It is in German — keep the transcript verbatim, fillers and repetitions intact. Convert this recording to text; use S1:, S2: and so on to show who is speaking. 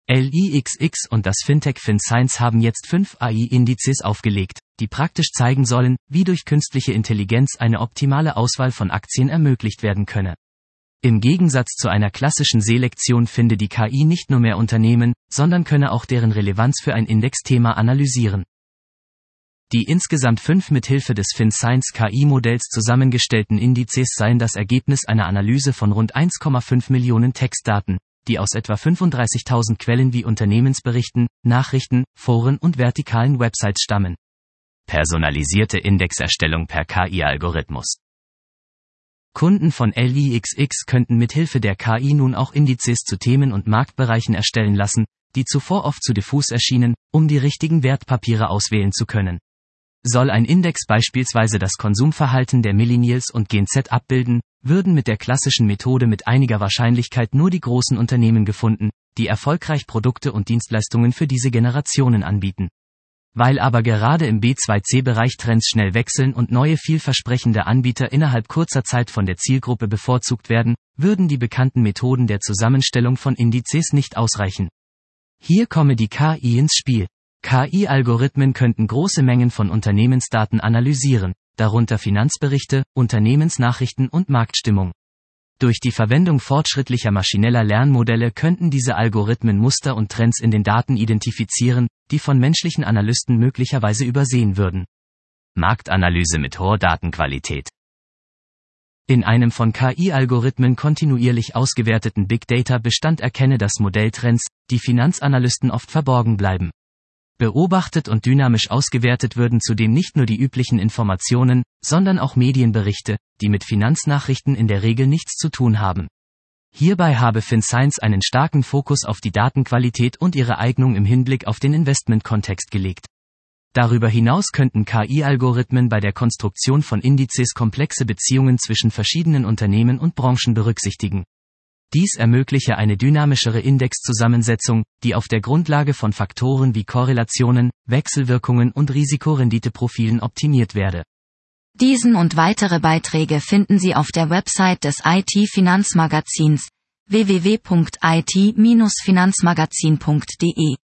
S1: L I X X und das Fintech FinScience haben jetzt fünf A I-Indizes aufgelegt, die praktisch zeigen sollen, wie durch künstliche Intelligenz eine optimale Auswahl von Aktien ermöglicht werden könne. Im Gegensatz zu einer klassischen Selektion finde die K I nicht nur mehr Unternehmen, sondern könne auch deren Relevanz für ein Indexthema analysieren. Die insgesamt fünf mithilfe des FinScience K I-Modells zusammengestellten Indizes seien das Ergebnis einer Analyse von rund eins Komma fünf Millionen Textdaten, die aus etwa fünfunddreißigtausend Quellen wie Unternehmensberichten, Nachrichten, Foren und vertikalen Websites stammen. Personalisierte Indexerstellung per K I-Algorithmus. Kunden von L I X X könnten mithilfe der K I nun auch Indizes zu Themen und Marktbereichen erstellen lassen, die zuvor oft zu diffus erschienen, um die richtigen Wertpapiere auswählen zu können. Soll ein Index beispielsweise das Konsumverhalten der Millennials und Gen Z abbilden, würden mit der klassischen Methode mit einiger Wahrscheinlichkeit nur die großen Unternehmen gefunden, die erfolgreich Produkte und Dienstleistungen für diese Generationen anbieten. Weil aber gerade im B zwei C-Bereich Trends schnell wechseln und neue vielversprechende Anbieter innerhalb kurzer Zeit von der Zielgruppe bevorzugt werden, würden die bekannten Methoden der Zusammenstellung von Indizes nicht ausreichen. Hier komme die K I ins Spiel. K I-Algorithmen könnten große Mengen von Unternehmensdaten analysieren, darunter Finanzberichte, Unternehmensnachrichten und Marktstimmung. Durch die Verwendung fortschrittlicher maschineller Lernmodelle könnten diese Algorithmen Muster und Trends in den Daten identifizieren, die von menschlichen Analysten möglicherweise übersehen würden. Marktanalyse mit hoher Datenqualität. In einem von K I-Algorithmen kontinuierlich ausgewerteten Big Data-Bestand erkenne das Modell Trends, die Finanzanalysten oft verborgen bleiben. Beobachtet und dynamisch ausgewertet würden zudem nicht nur die üblichen Informationen, sondern auch Medienberichte, die mit Finanznachrichten in der Regel nichts zu tun haben. Hierbei habe FinScience einen starken Fokus auf die Datenqualität und ihre Eignung im Hinblick auf den Investmentkontext gelegt. Darüber hinaus könnten K I-Algorithmen bei der Konstruktion von Indizes komplexe Beziehungen zwischen verschiedenen Unternehmen und Branchen berücksichtigen. Dies ermögliche eine dynamischere Indexzusammensetzung, die auf der Grundlage von Faktoren wie Korrelationen, Wechselwirkungen und Risikorenditeprofilen optimiert werde.
S2: Diesen und weitere Beiträge finden Sie auf der Website des I T-Finanzmagazins w w w punkt i t Bindestrich finanzmagazin punkt d e.